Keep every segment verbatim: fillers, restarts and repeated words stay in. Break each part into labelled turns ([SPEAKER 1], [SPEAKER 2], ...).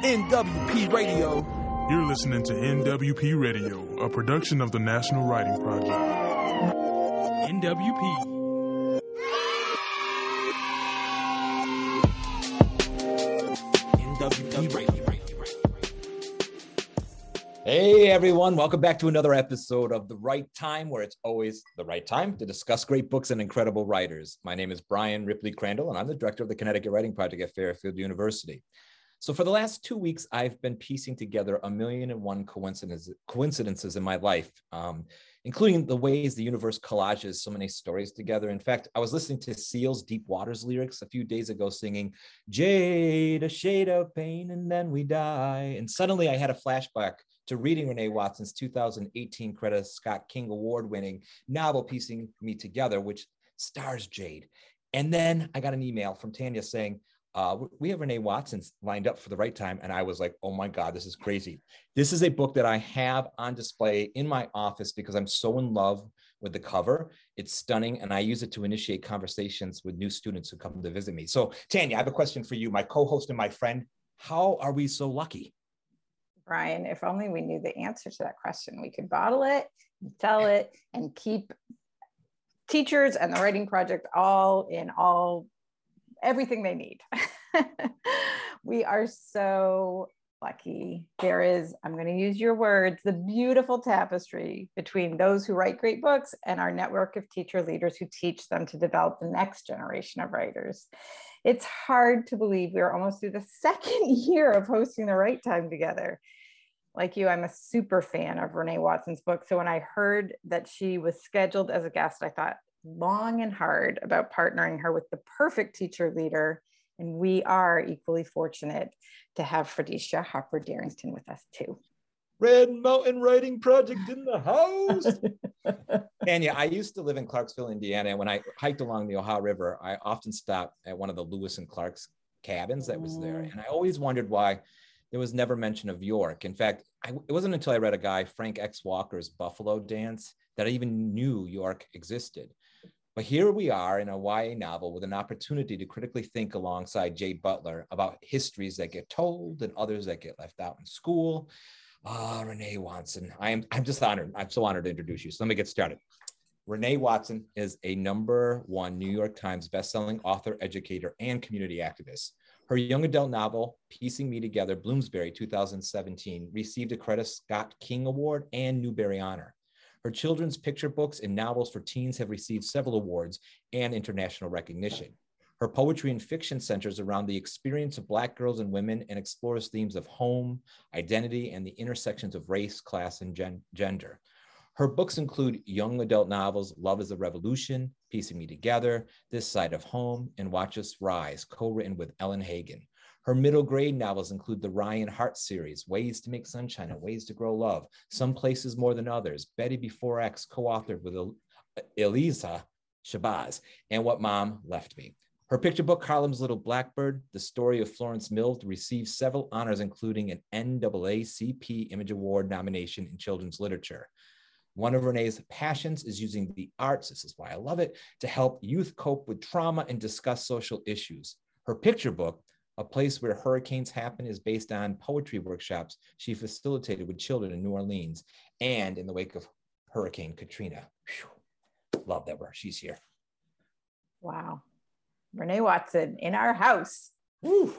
[SPEAKER 1] N W P Radio.
[SPEAKER 2] You're listening to N W P Radio, a production of the National Writing Project.
[SPEAKER 1] N W P. N W P Radio.
[SPEAKER 3] Hey everyone, welcome back to another episode of The Right Time, where it's always the right time to discuss great books and incredible writers. My name is Brian Ripley Crandall, and I'm the director of the Connecticut Writing Project at Fairfield University. So for the last two weeks, I've been piecing together a million and one coincidences, coincidences in my life, um, including the ways the universe collages so many stories together. In fact, I was listening to Seal's Deep Waters lyrics a few days ago singing, "Jade, a shade of pain, and then we die." And suddenly I had a flashback to reading Renee Watson's two thousand eighteen Coretta Scott King Award-winning novel, Piecing Me Together, which stars Jade. And then I got an email from Tanya saying, Uh, we have Renee Watson lined up for The Right Time. And I was like, oh my God, this is crazy. This is a book that I have on display in my office because I'm so in love with the cover. It's stunning. And I use it to initiate conversations with new students who come to visit me. So Tanya, I have a question for you, my co-host and my friend. How are we so lucky?
[SPEAKER 4] Brian, if only we knew the answer to that question. We could bottle it, and sell it, and keep teachers and the Writing Project all in all everything they need. We are so lucky. There is, I'm going to use your words, the beautiful tapestry between those who write great books and our network of teacher leaders who teach them to develop the next generation of writers. It's hard to believe we're almost through the second year of hosting The Right Time together. Like you, I'm a super fan of Renee Watson's book. So when I heard that she was scheduled as a guest, I thought long and hard about partnering her with the perfect teacher leader. And we are equally fortunate to have Fredecia Harper Darrington with us too.
[SPEAKER 3] Red Mountain Writing Project in the house. Tanya, I used to live in Clarksville, Indiana. And when I hiked along the Ohio River, I often stopped at one of the Lewis and Clark's cabins that was there. And I always wondered why there was never mention of York. In fact, I, it wasn't until I read a guy, Frank X. Walker's Buffalo Dance, that I even knew York existed. But here we are in a Y A novel with an opportunity to critically think alongside Jade Butler about histories that get told and others that get left out in school. Ah, oh, Renee Watson. I am, I'm just honored. I'm so honored to introduce you. So let me get started. Renee Watson is a number one New York Times bestselling author, educator, and community activist. Her young adult novel, Piecing Me Together, Bloomsbury, two thousand seventeen, received a Coretta Scott King Award and Newbery Honor. Her children's picture books and novels for teens have received several awards and international recognition. Her poetry and fiction centers around the experience of Black girls and women and explores themes of home, identity, and the intersections of race, class, and gen- gender. Her books include young adult novels, Love is a Revolution, Piecing Me Together, This Side of Home, and Watch Us Rise, co-written with Ellen Hagen. Her middle grade novels include the Ryan Hart series, Ways to Make Sunshine and Ways to Grow Love, Some Places More Than Others, Betty Before X, co-authored with El- Elisa Shabazz, and What Mom Left Me. Her picture book, Harlem's Little Blackbird, The Story of Florence Mills, received several honors, including an N double A C P Image Award nomination in children's literature. One of Renee's passions is using the arts, this is why I love it, to help youth cope with trauma and discuss social issues. Her picture book, A Place Where Hurricanes Happen, is based on poetry workshops she facilitated with children in New Orleans and in the wake of Hurricane Katrina. Whew. Love that word. She's here.
[SPEAKER 4] Wow. Renee Watson in our house.
[SPEAKER 3] Woo.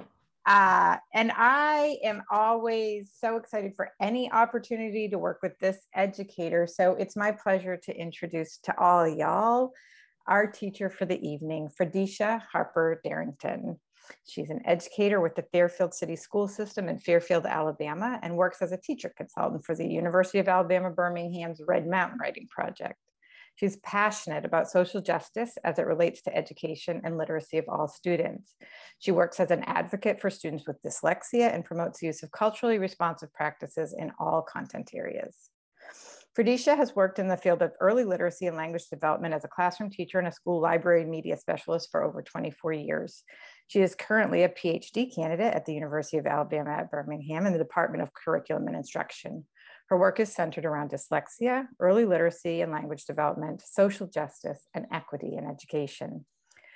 [SPEAKER 4] Uh, and I am always so excited for any opportunity to work with this educator. So it's my pleasure to introduce to all y'all our teacher for the evening, Fredecia Harper Darrington. She's an educator with the Fairfield City School System in Fairfield, Alabama, and works as a teacher consultant for the University of Alabama Birmingham's Red Mountain Writing Project. She's passionate about social justice as it relates to education and literacy of all students. She works as an advocate for students with dyslexia and promotes the use of culturally responsive practices in all content areas. Fredecia has worked in the field of early literacy and language development as a classroom teacher and a school library media specialist for over twenty-four years. She is currently a P H D candidate at the University of Alabama at Birmingham in the Department of Curriculum and Instruction. Her work is centered around dyslexia, early literacy and language development, social justice, and equity in education.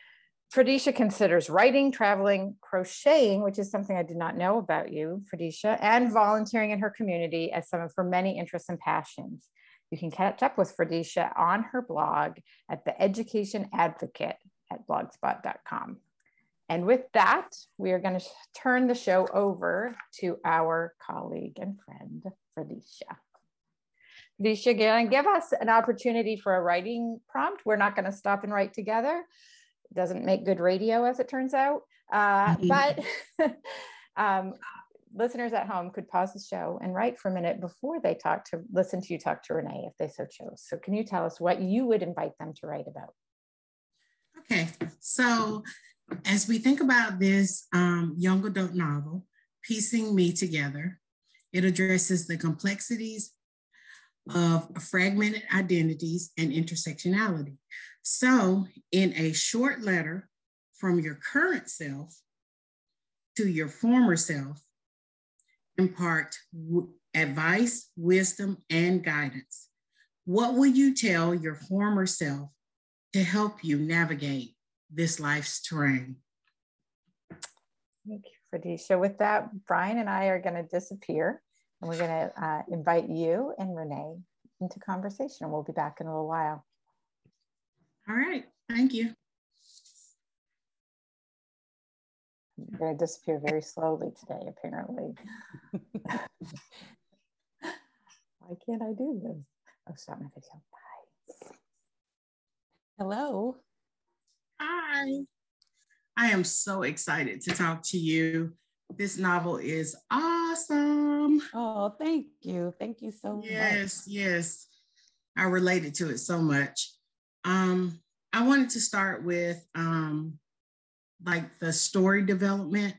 [SPEAKER 4] Fredecia considers writing, traveling, crocheting, which is something I did not know about you, Fredecia, and volunteering in her community as some of her many interests and passions. You can catch up with Fredecia on her blog at The Education Advocate at blogspot dot com. And with that, we are going to turn the show over to our colleague and friend, Fredecia. Fredecia, going to give us an opportunity for a writing prompt. We're not going to stop and write together. It doesn't make good radio, as it turns out. Uh, but um, listeners at home could pause the show and write for a minute before they talk to, listen to you talk to Renee, if they so chose. So can you tell us what you would invite them to write about?
[SPEAKER 5] Okay, so as we think about this um, young adult novel, Piecing Me Together, it addresses the complexities of fragmented identities and intersectionality. So in a short letter from your current self to your former self, impart w- advice, wisdom, and guidance. What would you tell your former self to help you navigate this life's terrain?
[SPEAKER 4] Thank you, Fredecia. With that, Brian and I are going to disappear, and we're going to uh, invite you and Renee into conversation. We'll be back in a little while.
[SPEAKER 5] All right, thank you.
[SPEAKER 4] We're going to disappear very slowly today, apparently. Why can't I do this? Oh, stop my video. Bye.
[SPEAKER 6] Hello.
[SPEAKER 5] Hi. I am so excited to talk to you. This novel is awesome.
[SPEAKER 6] Oh, thank you. Thank you so
[SPEAKER 5] yes,
[SPEAKER 6] much.
[SPEAKER 5] Yes, yes. I related to it so much. Um, I wanted to start with um, like the story development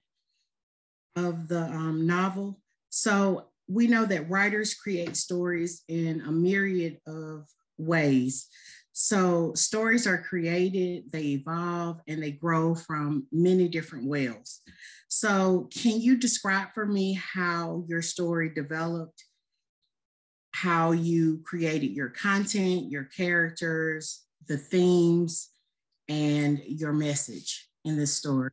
[SPEAKER 5] of the um, novel. So we know that writers create stories in a myriad of ways. So stories are created, they evolve, and they grow from many different wells. So can you describe for me how your story developed, how you created your content, your characters, the themes, and your message in this story?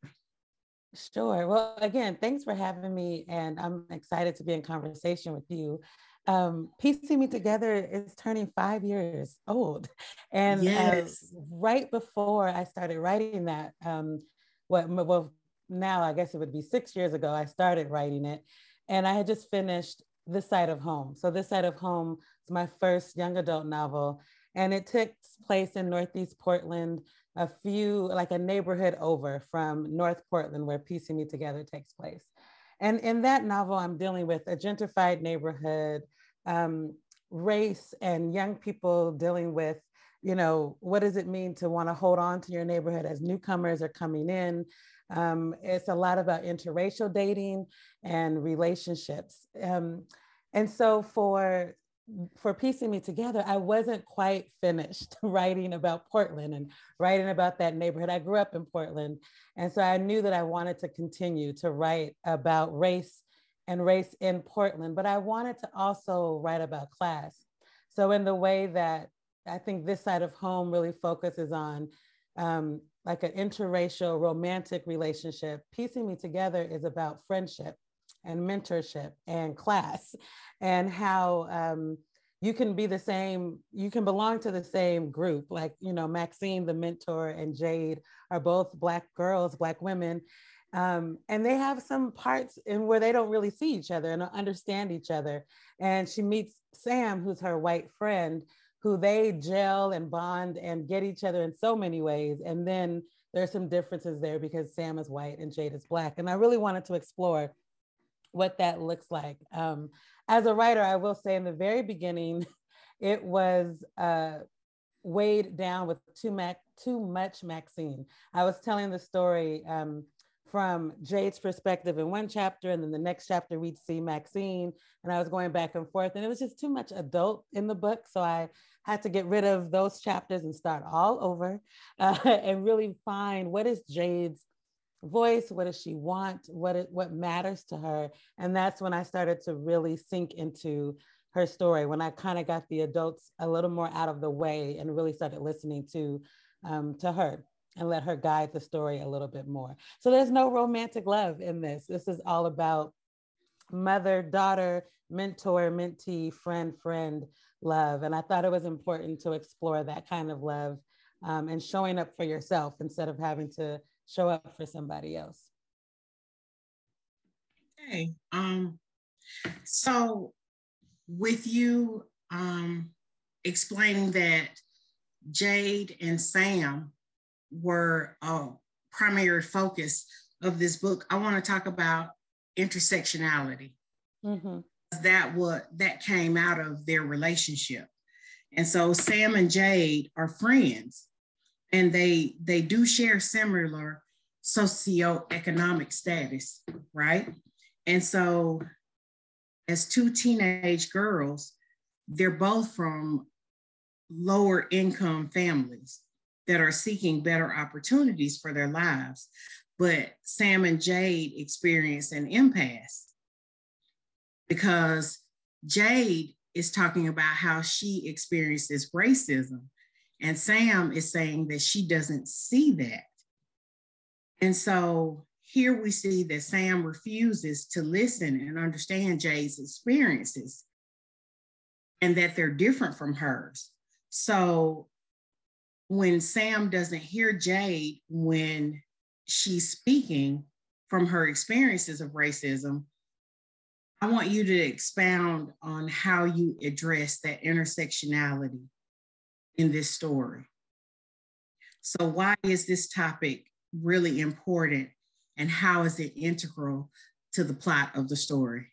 [SPEAKER 6] Sure. Well, again, thanks for having me, and I'm excited to be in conversation with you. Um, Piecing Me Together is turning five years old. And
[SPEAKER 5] yes.
[SPEAKER 6] uh, right before I started writing that, um, what, well, now I guess it would be six years ago, I started writing it. And I had just finished This Side of Home. So This Side of Home is my first young adult novel. And it takes place in Northeast Portland, a few, like a neighborhood over from North Portland, where Piecing Me Together takes place. And in that novel, I'm dealing with a gentrified neighborhood, um, race, and young people dealing with, you know, what does it mean to want to hold on to your neighborhood as newcomers are coming in? Um, it's a lot about interracial dating and relationships. Um, and so for for Piecing Me Together, I wasn't quite finished writing about Portland and writing about that neighborhood. I grew up in Portland. And so I knew that I wanted to continue to write about race and race in Portland, but I wanted to also write about class. So in the way that I think This Side of Home really focuses on um, like an interracial romantic relationship, Piecing Me Together is about friendship and mentorship and class, and how um, you can be the same, you can belong to the same group. Like, you know, Maxine, the mentor, and Jade are both Black girls, Black women. Um, and they have some parts in where they don't really see each other and don't understand each other. And she meets Sam, who's her white friend, who they gel and bond and get each other in so many ways. And then there's some differences there because Sam is white and Jade is Black. And I really wanted to explore what that looks like. Um, as a writer, I will say in the very beginning, it was uh, weighed down with too, Mac too much Maxine. I was telling the story um, from Jade's perspective in one chapter, and then the next chapter we'd see Maxine, and I was going back and forth, and it was just too much adult in the book. So I had to get rid of those chapters and start all over uh, and really find what is Jade's voice, what does she want, what it, what matters to her. And that's when I started to really sink into her story, when I kind of got the adults a little more out of the way and really started listening to um, to her. and let her guide the story a little bit more. So there's no romantic love in this. This is all about mother, daughter, mentor, mentee, friend, friend love. And I thought it was important to explore that kind of love um, and showing up for yourself instead of having to show up for somebody else.
[SPEAKER 5] Okay. Um, so with you um, explaining that Jade and Sam were a primary focus of this book, I want to talk about intersectionality. Mm-hmm. That what that came out of their relationship. And so Sam and Jade are friends, and they they do share similar socioeconomic status, right? And so as two teenage girls, they're both from lower income families that are seeking better opportunities for their lives. But Sam and Jade experience an impasse because Jade is talking about how she experiences racism, and Sam is saying that she doesn't see that. And so here we see that Sam refuses to listen and understand Jade's experiences and that they're different from hers. So when Sam doesn't hear Jade when she's speaking from her experiences of racism, I want you to expound on how you address that intersectionality in this story. So why is this topic really important, and how is it integral to the plot of the story?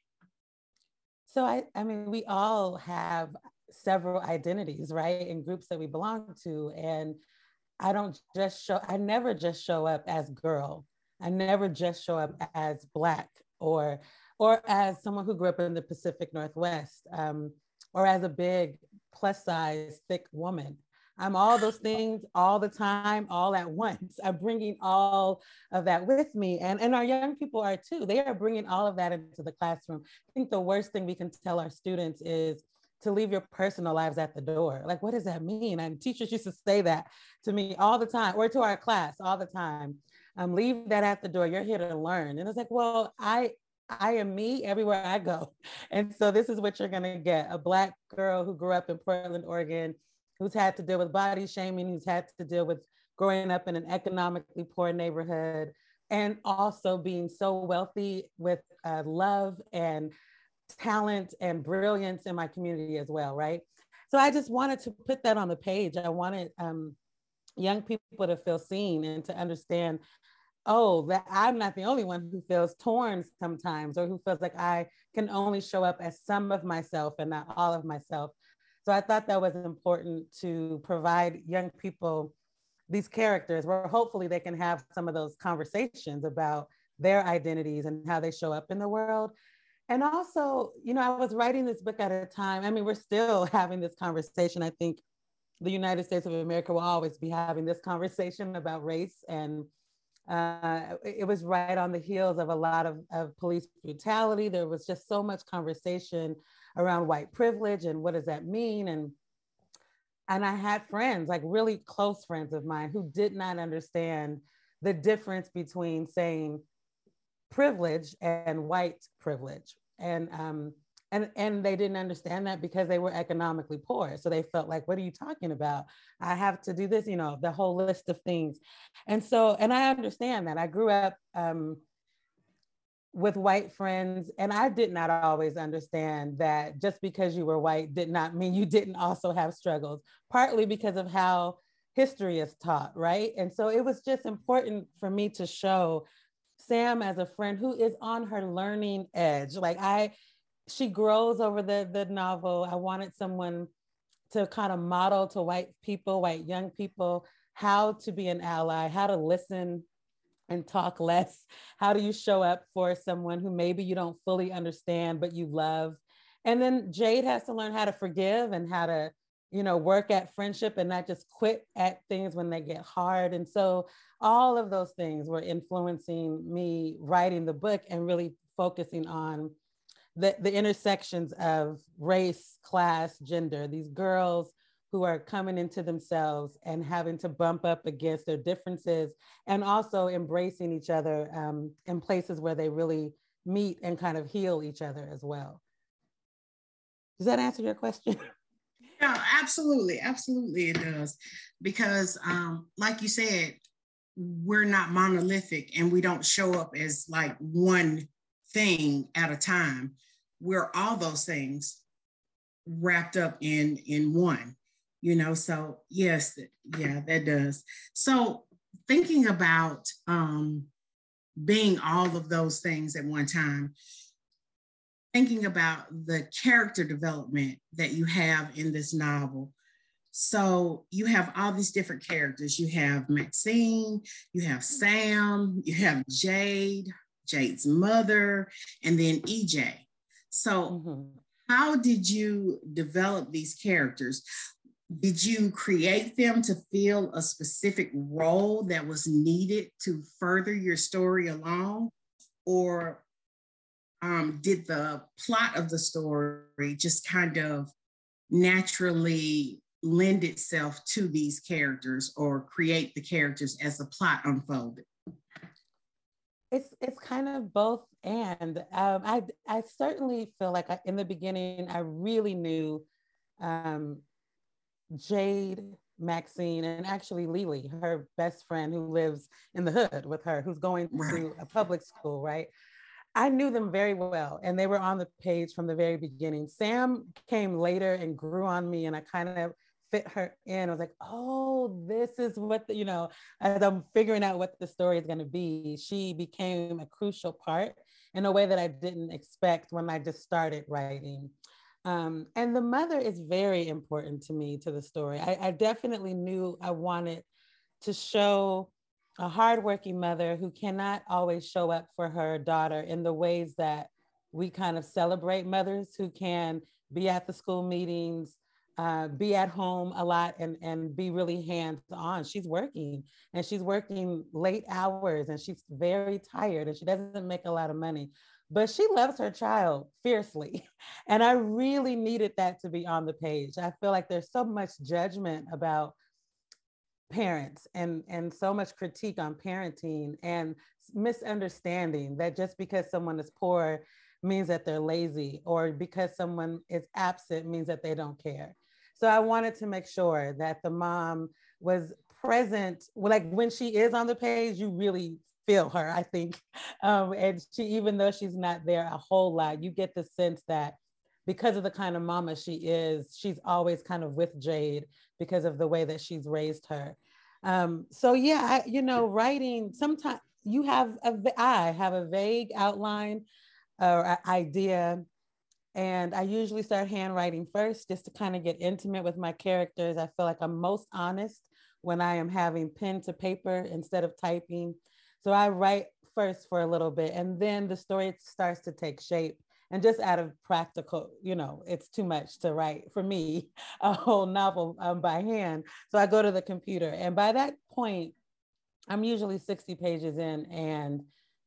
[SPEAKER 6] So I, I mean, we all have several identities, right? And groups that we belong to. And I don't just show, I never just show up as girl. I never just show up as Black or, or as someone who grew up in the Pacific Northwest, um, or as a big plus size, thick woman. I'm all those things all the time, all at once. I'm bringing all of that with me. And, and our young people are too. They are bringing all of that into the classroom. I think the worst thing we can tell our students is to leave your personal lives at the door. Like, what does that mean? And teachers used to say that to me all the time, or to our class all the time. Um, leave that at the door. You're here to learn. And it's like, well, I, I am me everywhere I go. And so this is what you're gonna get. A Black girl who grew up in Portland, Oregon, who's had to deal with body shaming, who's had to deal with growing up in an economically poor neighborhood, and also being so wealthy with uh, love and talent and brilliance in my community as well, right? So I just wanted to put that on the page. I wanted um, young people to feel seen and to understand, oh, that I'm not the only one who feels torn sometimes, or who feels like I can only show up as some of myself and not all of myself. So I thought that was important to provide young people these characters where hopefully they can have some of those conversations about their identities and how they show up in the world. And also, you know, I was writing this book at a time, I mean, we're still having this conversation. I think the United States of America will always be having this conversation about race. And uh, it was right on the heels of a lot of, of police brutality. There was just so much conversation around white privilege and what does that mean? And, and I had friends, like really close friends of mine, who did not understand the difference between saying privilege and white privilege. And, um, and, and they didn't understand that because they were economically poor. So they felt like, what are you talking about? I have to do this, you know, the whole list of things. And so, and I understand that. I grew up um, with white friends, and I did not always understand that just because you were white did not mean you didn't also have struggles, partly because of how history is taught, right? And so it was just important for me to show Sam as a friend who is on her learning edge. Like I, she grows over the, the novel. I wanted someone to kind of model to white people, white young people, how to be an ally, how to listen and talk less. How do you show up for someone who maybe you don't fully understand, but you love? And then Jade has to learn how to forgive and how to, you know, work at friendship and not just quit at things when they get hard. And so all of those things were influencing me writing the book and really focusing on the, the intersections of race, class, gender, these girls who are coming into themselves and having to bump up against their differences, and also embracing each other um, in places where they really meet and kind of heal each other as well. Does that answer your question?
[SPEAKER 5] Yeah, absolutely. Absolutely, it does. Because um, like you said, we're not monolithic and we don't show up as like one thing at a time. We're all those things wrapped up in, in one, you know? So yes, yeah, that does. So thinking about um, being all of those things at one time, thinking about the character development that you have in this novel. So you have all these different characters. You have Maxine, you have Sam, you have Jade, Jade's mother, and then E J. So mm-hmm. how did you develop these characters? Did you create them to fill a specific role that was needed to further your story along? Or um, did the plot of the story just kind of naturally lend itself to these characters or create the characters as the plot unfolded?
[SPEAKER 6] It's it's kind of both, and um, I I certainly feel like I, in the beginning I really knew um, Jade, Maxine, and actually Lily, her best friend who lives in the hood with her, who's going right. to a public school, right? I knew them very well, and they were on the page from the very beginning. Sam came later and grew on me, and I kind of fit her in. I was like, oh, this is what, the, you know, as I'm figuring out what the story is going to be, she became a crucial part in a way that I didn't expect when I just started writing. Um, and the mother is very important to me, to the story. I, I definitely knew I wanted to show a hardworking mother who cannot always show up for her daughter in the ways that we kind of celebrate mothers who can be at the school meetings, uh, be at home a lot, and, and be really hands-on. She's working, and she's working late hours, and she's very tired, and she doesn't make a lot of money, but she loves her child fiercely. And I really needed that to be on the page. I feel like there's so much judgment about parents and, and so much critique on parenting and misunderstanding that just because someone is poor means that they're lazy, or because someone is absent means that they don't care. So I wanted to make sure that the mom was present. Like when she is on the page, you really feel her, I think. Um, and she, even though she's not there a whole lot, you get the sense that because of the kind of mama she is, she's always kind of with Jade because of the way that she's raised her. Um, so yeah, I, you know, writing, sometimes you have, a, I have a vague outline or idea, and I usually start handwriting first just to kind of get intimate with my characters. I feel like I'm most honest when I am having pen to paper instead of typing. So I write first for a little bit, and then the story starts to take shape. And just out of practical, you know, it's too much to write for me, a whole novel um, by hand. So I go to the computer, and by that point, I'm usually sixty pages in, and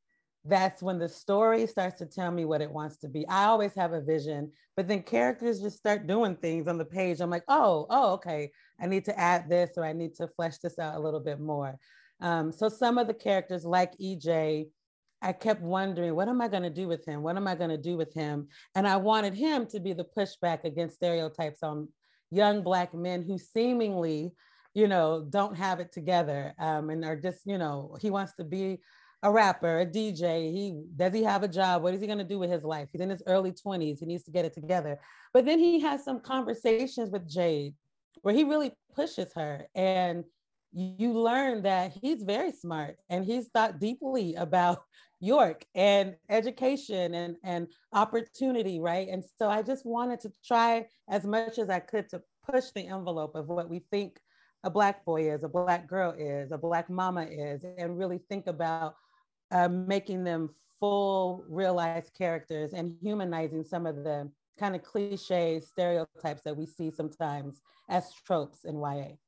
[SPEAKER 6] that's when the story starts to tell me what it wants to be. I always have a vision, but then characters just start doing things on the page. I'm like, oh, oh, okay, I need to add this, or I need to flesh this out a little bit more. Um, so some of the characters, like E J, I kept wondering, what am I going to do with him? What am I going to do with him? And I wanted him to be the pushback against stereotypes on young Black men who seemingly, you know, don't have it together, um, and are just, you know, he wants to be a rapper, a D J. He does he have a job? What is he going to do with his life? He's in his early twenties. He needs to get it together. But then he has some conversations with Jade where he really pushes her, and you learn that he's very smart and he's thought deeply about York and education and, and opportunity, right? And so I just wanted to try as much as I could to push the envelope of what we think a Black boy is, a Black girl is, a Black mama is, and really think about uh, making them full, realized characters and humanizing some of the kind of cliche stereotypes that we see sometimes as tropes in Y A.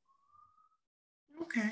[SPEAKER 5] Okay.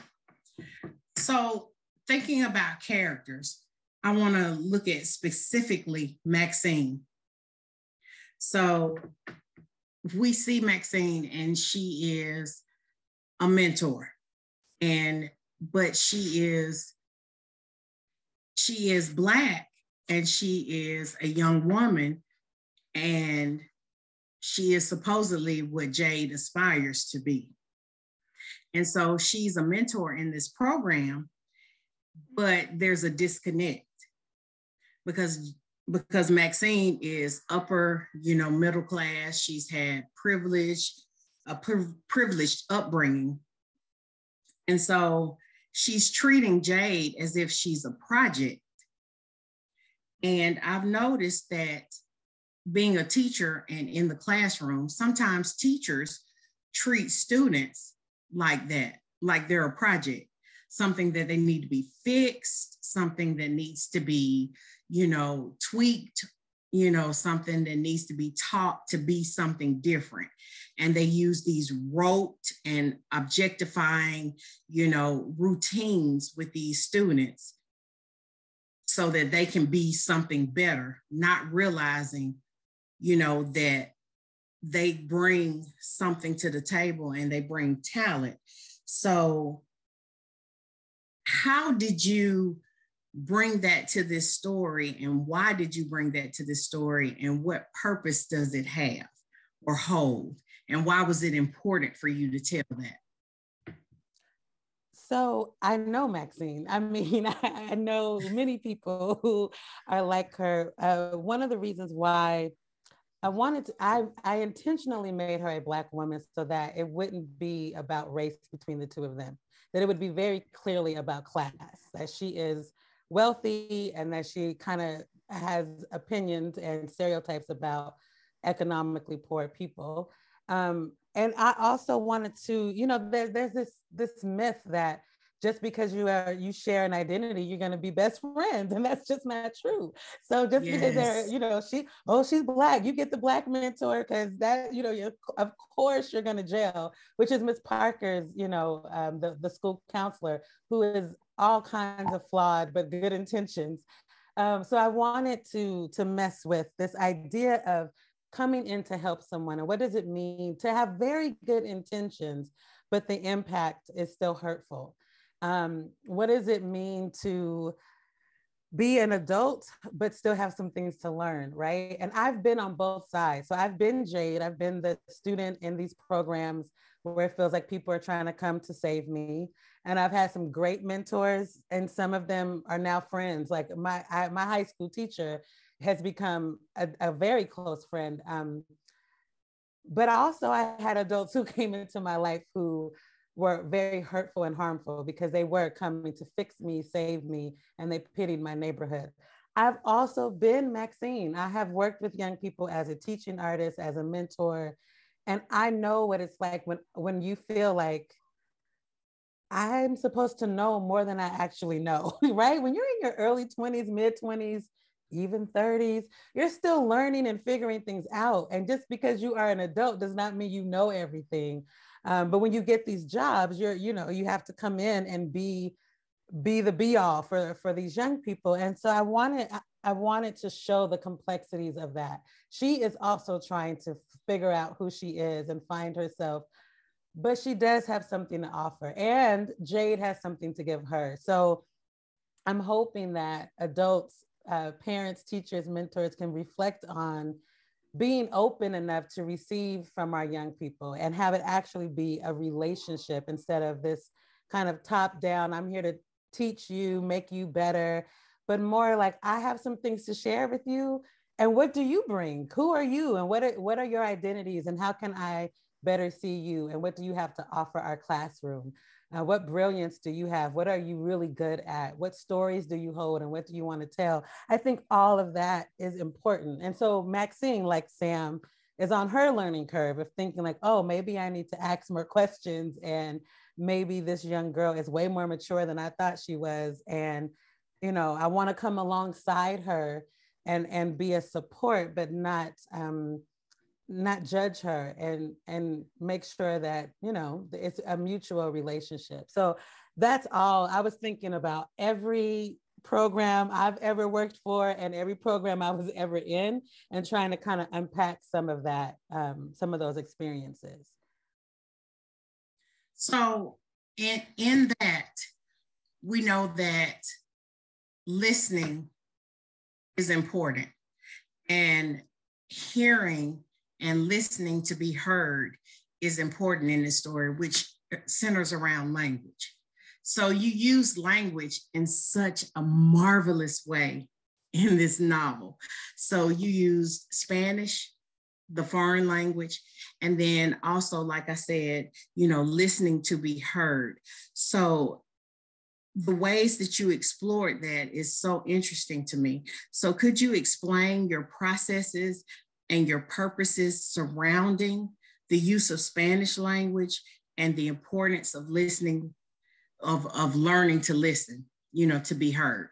[SPEAKER 5] So thinking about characters, I want to look at specifically Maxine. So we see Maxine and she is a mentor, and but she is she is Black and she is a young woman, and she is supposedly what Jade aspires to be. And so she's a mentor in this program, but there's a disconnect because because Maxine is upper, you know, middle class. She's had privilege, a pri- privileged upbringing. And so she's treating Jade as if she's a project. And I've noticed that being a teacher and in the classroom, sometimes teachers treat students like that, like they're a project, something that they need to be fixed, something that needs to be, you know, tweaked, you know, something that needs to be taught to be something different. And they use these rote and objectifying, you know, routines with these students so that they can be something better, not realizing, you know, that they bring something to the table and they bring talent. So how did you bring that to this story, and why did you bring that to this story, and what purpose does it have or hold, and why was it important for you to tell that?
[SPEAKER 6] So I know Maxine. I mean, I, I know many people who are like her. Uh, one of the reasons why I wanted to, I, I intentionally made her a Black woman so that it wouldn't be about race between the two of them, that it would be very clearly about class, that she is wealthy and that she kind of has opinions and stereotypes about economically poor people. Um, and I also wanted to, you know, there, there's this, this myth that just because you are you share an identity, you're going to be best friends, and that's just not true. So just yes. because they're, you know, she, oh, she's Black, you get the Black mentor because that, you know, you're, of course you're going to jail, which is Miss Parker's, you know, um, the the school counselor, who is all kinds of flawed but good intentions. Um, so I wanted to to mess with this idea of coming in to help someone, and what does it mean to have very good intentions, but the impact is still hurtful. Um, what does it mean to be an adult, but still have some things to learn, right? And I've been on both sides. So I've been Jade, I've been the student in these programs where it feels like people are trying to come to save me. And I've had some great mentors, and some of them are now friends. Like my, I, my high school teacher has become a, a very close friend. Um, but also I had adults who came into my life who were very hurtful and harmful because they were coming to fix me, save me, and they pitied my neighborhood. I've also been Maxine. I have worked with young people as a teaching artist, as a mentor, and I know what it's like when, when you feel like I'm supposed to know more than I actually know, right? When you're in your early twenties, mid twenties, even thirties, you're still learning and figuring things out. And just because you are an adult does not mean you know everything. Um, but when you get these jobs, you're, you know, you have to come in and be, be the be all for, for these young people. And so I wanted, I wanted to show the complexities of that. She is also trying to figure out who she is and find herself, but she does have something to offer, and Jade has something to give her. So I'm hoping that adults, uh, parents, teachers, mentors can reflect on being open enough to receive from our young people and have it actually be a relationship instead of this kind of top down, I'm here to teach you, make you better, but more like, I have some things to share with you. And what do you bring? Who are you? And what are, what are your identities? And how can I better see you? And what do you have to offer our classroom? Uh, what brilliance do you have? What are you really good at? What stories do you hold, and what do you want to tell? I think all of that is important. And so Maxine, like Sam, is on her learning curve of thinking like, oh, maybe I need to ask more questions, and maybe this young girl is way more mature than I thought she was. And, you know, I want to come alongside her and, and be a support, but not, um, not judge her, and and make sure that, you know, it's a mutual relationship. So that's all. I was thinking about every program I've ever worked for and every program I was ever in, and trying to kind of unpack some of that, um, some of those experiences.
[SPEAKER 5] So in, in that, we know that listening is important, and hearing and listening to be heard is important in this story, which centers around language. So you use language in such a marvelous way in this novel. So you use Spanish, the foreign language, and then also, like I said, you know, listening to be heard. So the ways that you explored that is so interesting to me. So could you explain your processes and your purposes surrounding the use of Spanish language and the importance of listening, of, of learning to listen, you know, to be heard?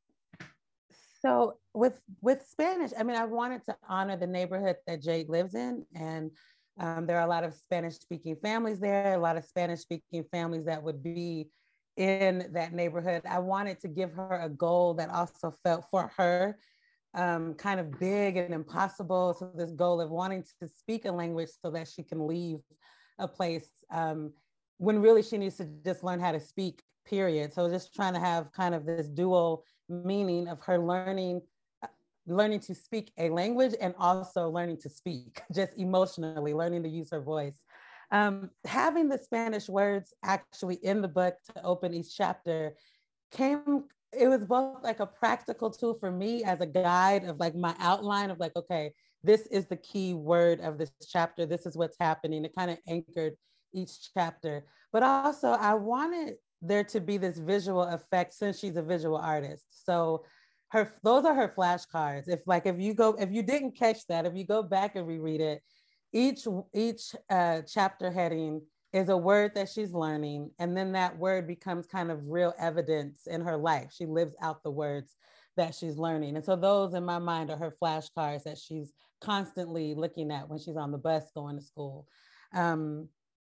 [SPEAKER 6] So with, with Spanish, I mean, I wanted to honor the neighborhood that Jade lives in. And um, there are a lot of Spanish speaking families there, a lot of Spanish speaking families that would be in that neighborhood. I wanted to give her a goal that also felt for her um, kind of big and impossible. So this goal of wanting to speak a language so that she can leave a place um, when really she needs to just learn how to speak, period. So just trying to have kind of this dual meaning of her learning, learning to speak a language and also learning to speak, just emotionally, learning to use her voice. Um, having the Spanish words actually in the book to open each chapter came, it was both like a practical tool for me as a guide of like my outline of like, okay, this is the key word of this chapter. This is what's happening. It kind of anchored each chapter. But also I wanted there to be this visual effect since she's a visual artist. So her, those are her flashcards. If like, if you go, if you didn't catch that, if you go back and reread it, each, each uh, chapter heading is a word that she's learning. And then that word becomes kind of real evidence in her life. She lives out the words that she's learning. And so those in my mind are her flashcards that she's constantly looking at when she's on the bus going to school. Um,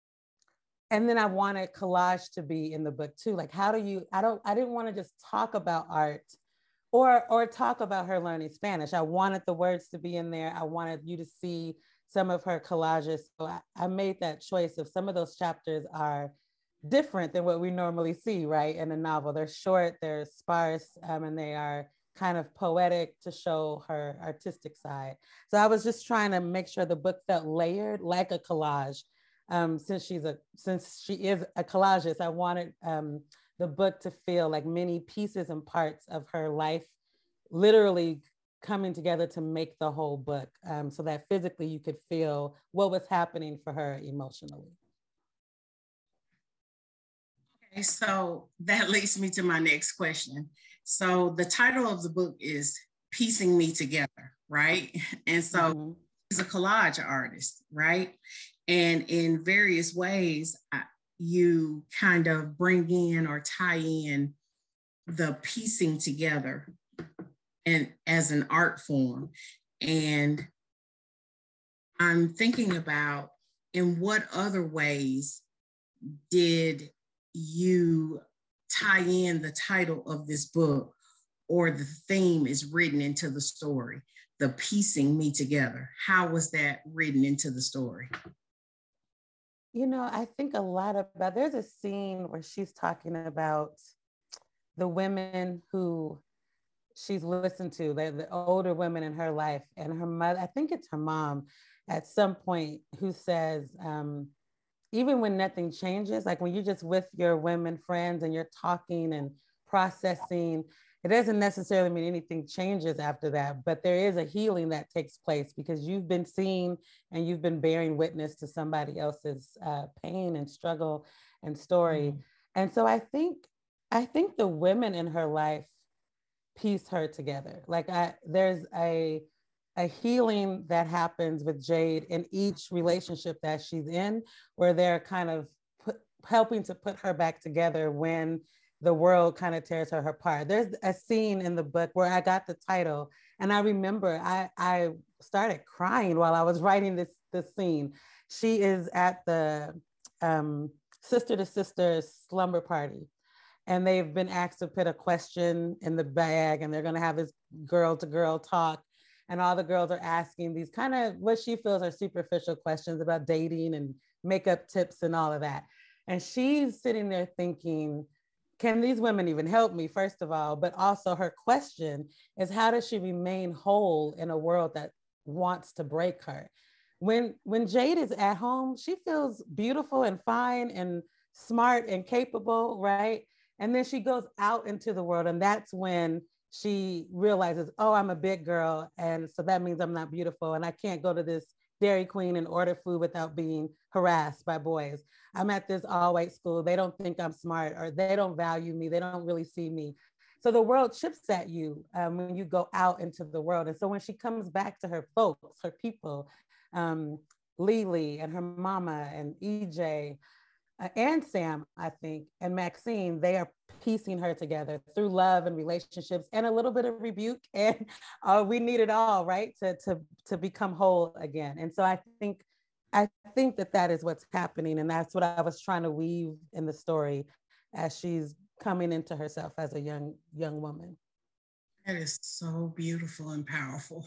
[SPEAKER 6] and then I wanted collage to be in the book too. Like, how do you, I don't, I didn't want to just talk about art or, or talk about her learning Spanish. I wanted the words to be in there. I wanted you to see some of her collages. So I, I made that choice of some of those chapters are different than what we normally see, right, in a novel. They're short, they're sparse, um, and they are kind of poetic to show her artistic side. So I was just trying to make sure the book felt layered like a collage. Um, since she's a, since she is a collagist, I wanted um, the book to feel like many pieces and parts of her life literally coming together to make the whole book, um, so that physically you could feel what was happening for her emotionally.
[SPEAKER 5] Okay, so that leads me to my next question. So the title of the book is Piecing Me Together, right? And so mm-hmm. she's a collage artist, right? And in various ways, I, you kind of bring in or tie in the piecing together and as an art form. And I'm thinking about in what other ways did you tie in the title of this book or the theme is written into the story, the piecing me together? How was that written into the story?
[SPEAKER 6] You know, I think a lot about, there's a scene where she's talking about the women who she's listened to, the, the older women in her life, and her mother, I think it's her mom at some point, who says, um, even when nothing changes, like when you're just with your women friends and you're talking and processing, it doesn't necessarily mean anything changes after that, but there is a healing that takes place because you've been seen and you've been bearing witness to somebody else's uh, pain and struggle and story. Mm-hmm. And so I think, I think the women in her life piece her together. Like I, there's a, a healing that happens with Jade in each relationship that she's in, where they're kind of put, helping to put her back together when the world kind of tears her apart. There's a scene in the book where I got the title, and I remember I, I started crying while I was writing this, this scene. She is at the um, sister to sister slumber party. and they've been asked to put a question in the bag, and they're going to have this girl to girl talk. And all the girls are asking these kind of what she feels are superficial questions about dating and makeup tips and all of that. And she's sitting there thinking, can these women even help me, first of all? But also her question is, how does she remain whole in a world that wants to break her? When, when Jade is at home, she feels beautiful and fine and smart and capable, right? And then she goes out into the world, and that's when she realizes, oh, I'm a big girl, and so that means I'm not beautiful, and I can't go to this Dairy Queen and order food without being harassed by boys. I'm at this all-white school. They don't think I'm smart, or they don't value me. They don't really see me. So the world chips at you um, when you go out into the world. And so when she comes back to her folks, her people, um, Lily and her mama and E J, Uh, and Sam, I think, and Maxine, they are piecing her together through love and relationships and a little bit of rebuke. And uh, we need it all, right, to, to, to become whole again. And so I think, I think that that is what's happening. And that's what I was trying to weave in the story as she's coming into herself as a young, young woman.
[SPEAKER 5] That is so beautiful and powerful.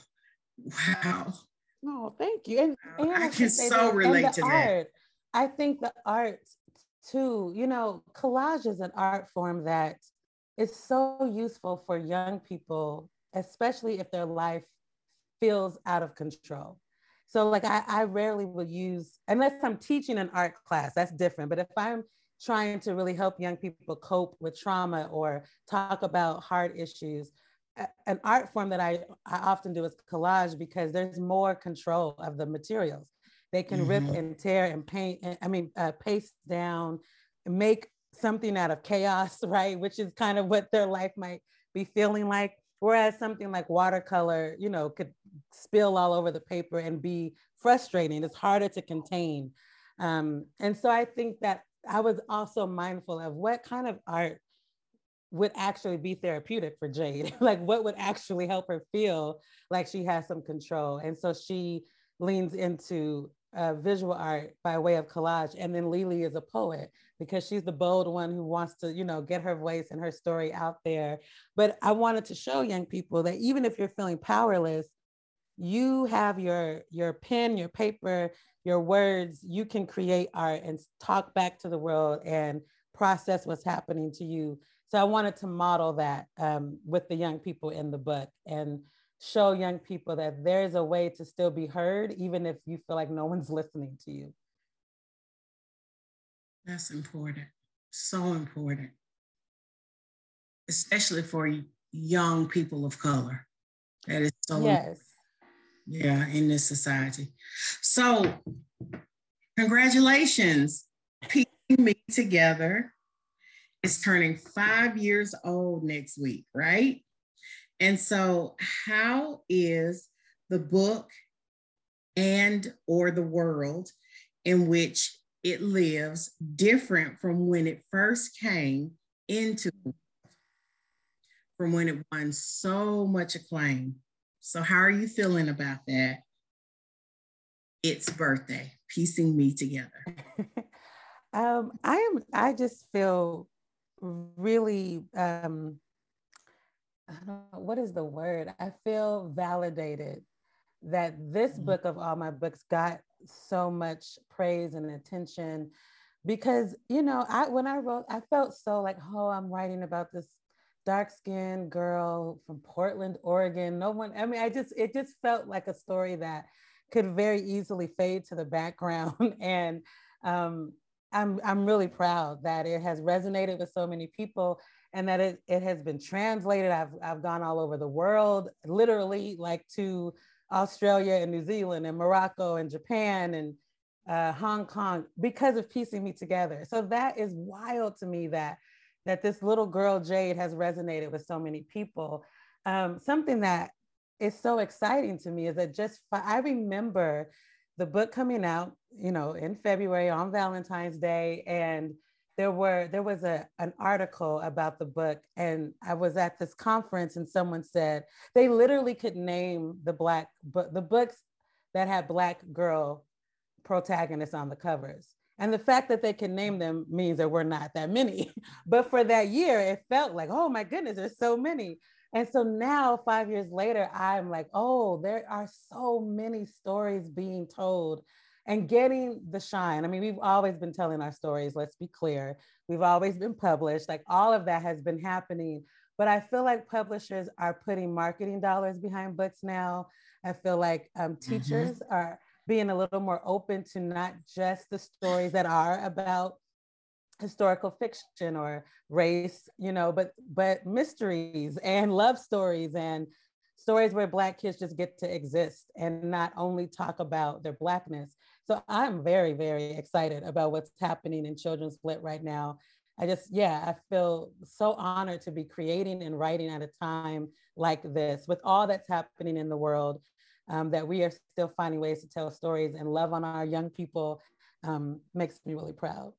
[SPEAKER 5] Wow.
[SPEAKER 6] Oh, thank you. And,
[SPEAKER 5] wow.
[SPEAKER 6] and
[SPEAKER 5] I,
[SPEAKER 6] I
[SPEAKER 5] can
[SPEAKER 6] say
[SPEAKER 5] so
[SPEAKER 6] this,
[SPEAKER 5] relate
[SPEAKER 6] and the
[SPEAKER 5] to
[SPEAKER 6] art,
[SPEAKER 5] that.
[SPEAKER 6] I think the art too, you know, collage is an art form that is so useful for young people, especially if their life feels out of control. So like I, I rarely will use, unless I'm teaching an art class, that's different. But if I'm trying to really help young people cope with trauma or talk about hard issues, an art form that I, I often do is collage, because there's more control of the materials. They can mm-hmm. rip and tear and paint, and, I mean, uh, paste down, make something out of chaos, right? Which is kind of what their life might be feeling like. Whereas something like watercolor, you know, could spill all over the paper and be frustrating. It's harder to contain. Um, and so I think that I was also mindful of what kind of art would actually be therapeutic for Jade. Like what would actually help her feel like she has some control. And so she leans into uh, visual art by way of collage. And then Lily is a poet, because she's the bold one who wants to, you know, get her voice and her story out there. But I wanted to show young people that even if you're feeling powerless, you have your, your pen, your paper, your words, you can create art and talk back to the world and process what's happening to you. So I wanted to model that um, with the young people in the book, and show young people that there's a way to still be heard, even if you feel like no one's listening to you.
[SPEAKER 5] That's important. So important. Especially for young people of color. That is so
[SPEAKER 6] yes.
[SPEAKER 5] important. Yeah, in this society. So congratulations, Piecing Me Together. It's turning five years old next week, right? And so how is the book and or the world in which it lives different from when it first came into the world, from when it won so much acclaim? So how are you feeling about that? It's birthday, Piecing Me Together.
[SPEAKER 6] um, I am. I just feel really. Um, I don't know, what is the word? I feel validated that this mm-hmm. book of all my books got so much praise and attention, because, you know, I when I wrote, I felt so like, oh, I'm writing about this dark-skinned girl from Portland, Oregon. No one, I mean, I just, it just felt like a story that could very easily fade to the background. And um, I'm, I'm really proud that it has resonated with so many people, and that it, it has been translated. I've, I've gone all over the world, literally, like to Australia and New Zealand and Morocco and Japan and uh, Hong Kong, because of Piecing Me Together. So that is wild to me, that that this little girl, Jade, has resonated with so many people. Um, something that is so exciting to me is that just, I remember the book coming out, you know, in February on Valentine's Day, and there were, there was a, an article about the book, and I was at this conference and someone said, they literally could name the black, but the books that had Black girl protagonists on the covers. And the fact that they can name them means that we're not that many. But for that year, it felt like, oh my goodness, there's so many. And so now, five years later, I'm like, oh, there are so many stories being told and getting the shine. I mean, we've always been telling our stories, let's be clear. We've always been published, like all of that has been happening. But I feel like publishers are putting marketing dollars behind books now. I feel like um, teachers mm-hmm. are being a little more open to not just the stories that are about historical fiction or race, you know, but but mysteries and love stories and stories where Black kids just get to exist and not only talk about their Blackness. So I'm very, very excited about what's happening in children's lit right now. I just, yeah, I feel so honored to be creating and writing at a time like this with all that's happening in the world, um, that we are still finding ways to tell stories and love on our young people, um, makes me really proud.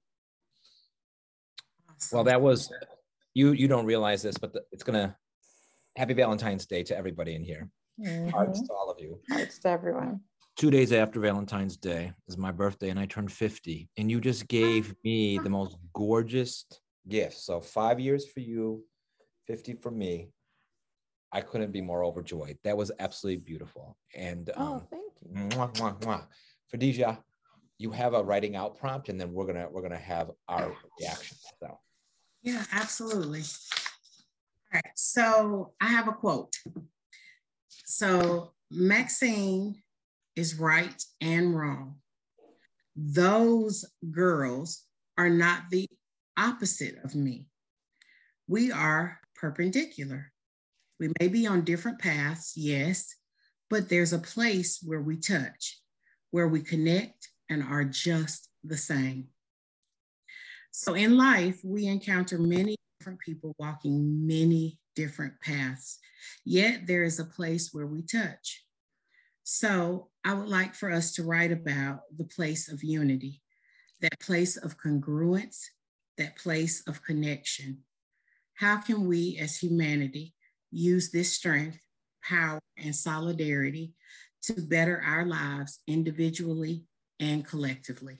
[SPEAKER 3] Well, that was, you you don't realize this, but the, it's gonna, happy Valentine's Day to everybody in here.
[SPEAKER 4] Mm-hmm.
[SPEAKER 3] Hearts to all of you.
[SPEAKER 4] Hearts to everyone.
[SPEAKER 3] Two days after Valentine's Day is my birthday and I turned fifty. And you just gave me the most gorgeous gift. So five years for you, fifty for me. I couldn't be more overjoyed. That was absolutely beautiful. And um,
[SPEAKER 6] oh, thank you.
[SPEAKER 3] Mwah, mwah, mwah. Khadijah, you have a writing out prompt, and then we're gonna we're gonna have our reaction. So.
[SPEAKER 5] Yeah, absolutely. All right, so I have a quote. So Maxine is right and wrong. Those girls are not the opposite of me. We are perpendicular. We may be on different paths, yes, but there's a place where we touch, where we connect and are just the same. So in life, we encounter many different people walking many different paths, yet there is a place where we touch. So I would like for us to write about the place of unity, that place of congruence, that place of connection. How can we as humanity use this strength, power, and solidarity to better our lives individually and collectively?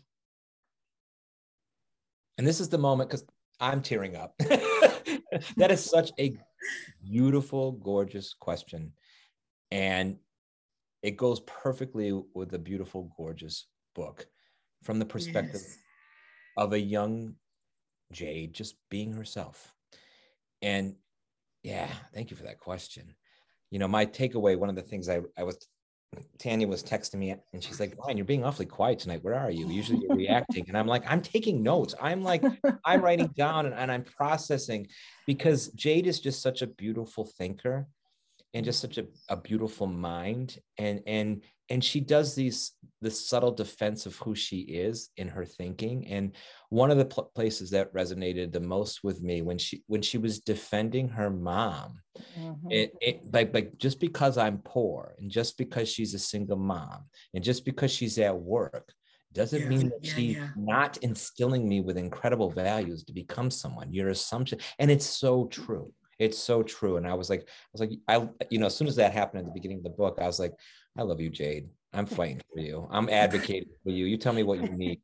[SPEAKER 3] And this is the moment, because I'm tearing up. That is such a beautiful, gorgeous question. And it goes perfectly with a beautiful, gorgeous book from the perspective yes. of a young Jade just being herself. And yeah, thank you for that question. You know, my takeaway, one of the things I, I was, Tanya was texting me and she's like, Ryan, you're being awfully quiet tonight. Where are you? Usually you're reacting. And I'm like, I'm taking notes. I'm like, I'm writing down and, and I'm processing, because Jade is just such a beautiful thinker and just such a, a beautiful mind. And, and, and she does these, this subtle defense of who she is in her thinking. And one of the pl- places that resonated the most with me when she, when she was defending her mom, mm-hmm. it, it like, like just because I'm poor and just because she's a single mom and just because she's at work, doesn't yeah, mean that yeah, she's yeah. not instilling me with incredible values to become someone. Your assumption. And it's so true. It's so true. And I was like, I was like, I, you know, as soon as that happened at the beginning of the book, I was like, I love you, Jade. I'm fighting for you. I'm advocating for you. You tell me what you need.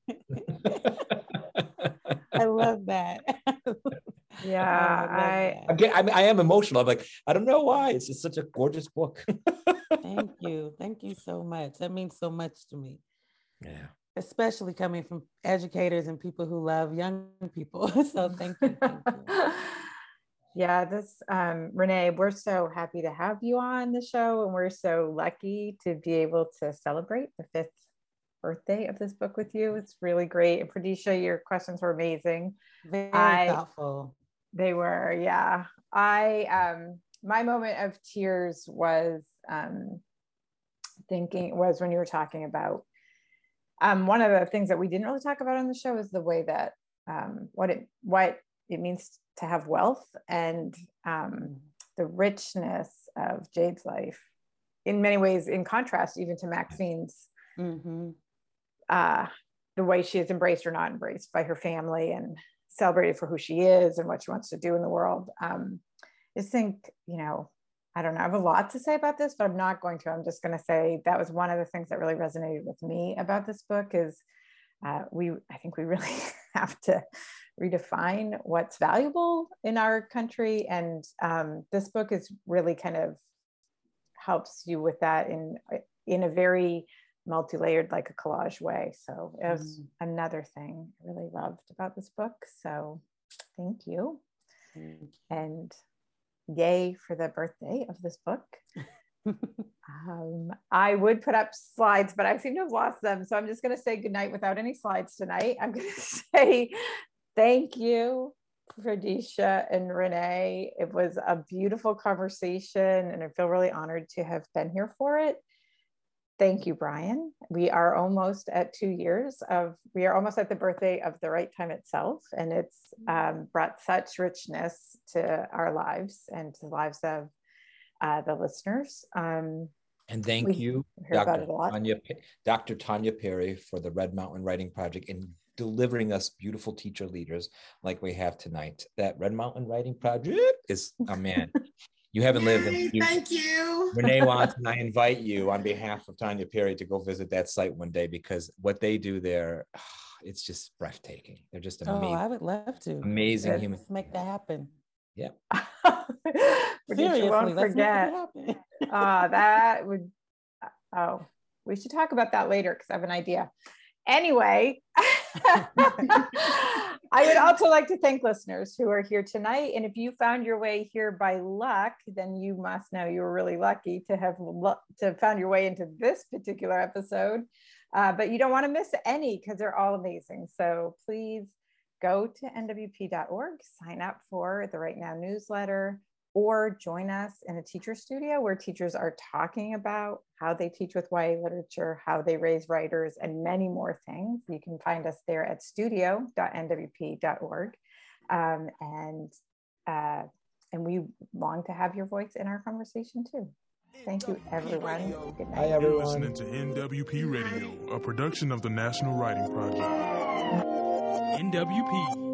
[SPEAKER 6] I love that.
[SPEAKER 4] Yeah. I,
[SPEAKER 3] I, get, I, mean, I am emotional. I'm like, I don't know why. It's just such a gorgeous book.
[SPEAKER 6] Thank you. Thank you so much. That means so much to me.
[SPEAKER 3] Yeah.
[SPEAKER 6] Especially coming from educators and people who love young people. So thank you. Thank you.
[SPEAKER 4] Yeah, this, um, Renee, we're so happy to have you on the show, and we're so lucky to be able to celebrate the fifth birthday of this book with you. It's really great. And Khadijah, your questions were amazing.
[SPEAKER 6] Very
[SPEAKER 4] I,
[SPEAKER 6] thoughtful.
[SPEAKER 4] They were, yeah. I, um, my moment of tears was um, thinking, was when you were talking about, um, one of the things that we didn't really talk about on the show is the way that, um, what it, what it means to have wealth, and um, the richness of Jade's life, in many ways, in contrast even to Maxine's,
[SPEAKER 6] mm-hmm.
[SPEAKER 4] uh, the way she is embraced or not embraced by her family and celebrated for who she is and what she wants to do in the world. Um, I just think, you know, I don't know, I have a lot to say about this, but I'm not going to. I'm just going to say that was one of the things that really resonated with me about this book, is uh, we, I think we really have to redefine what's valuable in our country. And um, this book is really kind of helps you with that in, in a very multi-layered, like a collage way. So it was mm. another thing I really loved about this book. So thank you. Thank you. And yay for the birthday of this book. um, I would put up slides, but I seem to have lost them. So I'm just going to say goodnight without any slides tonight. I'm going to say thank you, Pradisha and Renee. It was a beautiful conversation, and I feel really honored to have been here for it. Thank you, Brian. We are almost at two years of, we are almost at the birthday of The Right Time itself. And it's um, brought such richness to our lives and to the lives of uh, the listeners. Um,
[SPEAKER 3] and thank you, Doctor Tanya, Doctor Tanya Perry, for the Red Mountain Writing Project and delivering us beautiful teacher leaders like we have tonight. That Red Mountain Writing Project is, oh man. You haven't lived in
[SPEAKER 5] you, Thank you.
[SPEAKER 3] Renee wants, and I invite you on behalf of Tanya Perry to go visit that site one day, because what they do there, it's just breathtaking. They're just amazing.
[SPEAKER 6] Oh, I would love to.
[SPEAKER 3] Amazing let's human.
[SPEAKER 6] Make that happen.
[SPEAKER 3] Yeah.
[SPEAKER 6] Seriously,
[SPEAKER 4] you won't
[SPEAKER 6] let's
[SPEAKER 4] forget.
[SPEAKER 6] Make it happen.
[SPEAKER 4] uh, that would, oh, we should talk about that later because I have an idea. Anyway, I would also like to thank listeners who are here tonight. And if you found your way here by luck, then you must know you were really lucky to have to have found your way into this particular episode. Uh, but you don't want to miss any because they're all amazing. So please go to N W P dot org, sign up for the Right Now newsletter, or join us in a teacher studio where teachers are talking about how they teach with Y A literature, how they raise writers, and many more things. You can find us there at studio dot N W P dot org. Um, and, uh, and we long to have your voice in our conversation too. Thank you, everyone. Good night.
[SPEAKER 3] Hi, everyone.
[SPEAKER 2] You're listening to N W P Radio, a production of the National Writing Project.
[SPEAKER 1] N W P.